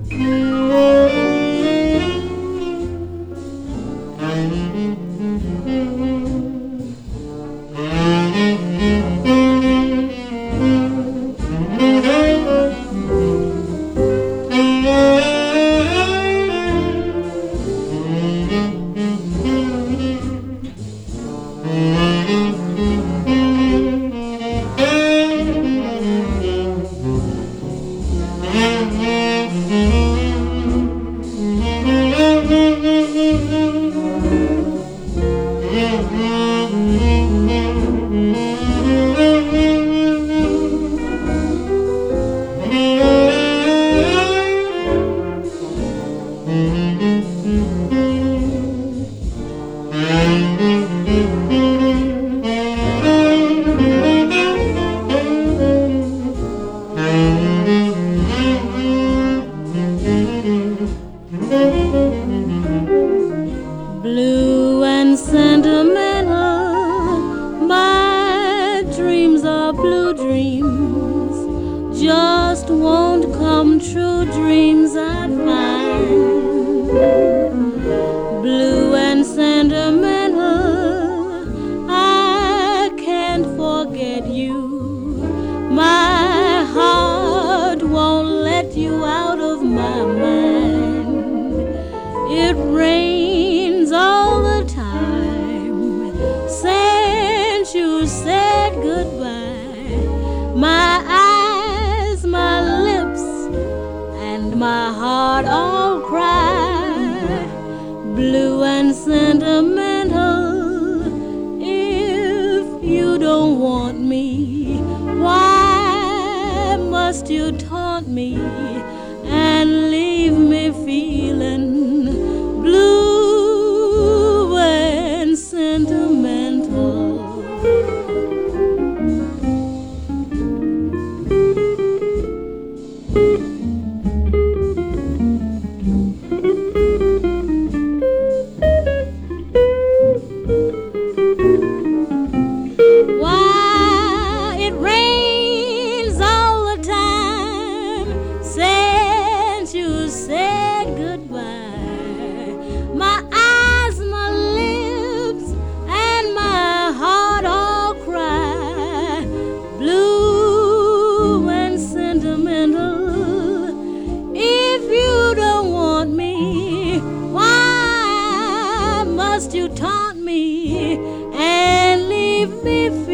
Blue and sentimental, my dreams are blue dreams, just won't come true dreams I find. Blue and sentimental, I can't forget you, my heart won't let you out of my mind. It rains all the time since you said goodbye. My eyes, my lips, and my heart all cry. Blue and sentimental, if you don't want me, why must you taunt me and leave me feeling blue and sentimental? Why it rains all the time since you said goodbye. My eyes, my lips, and my heart all cry. Blue and sentimental, if you don't want me, why must you taunt me and leave me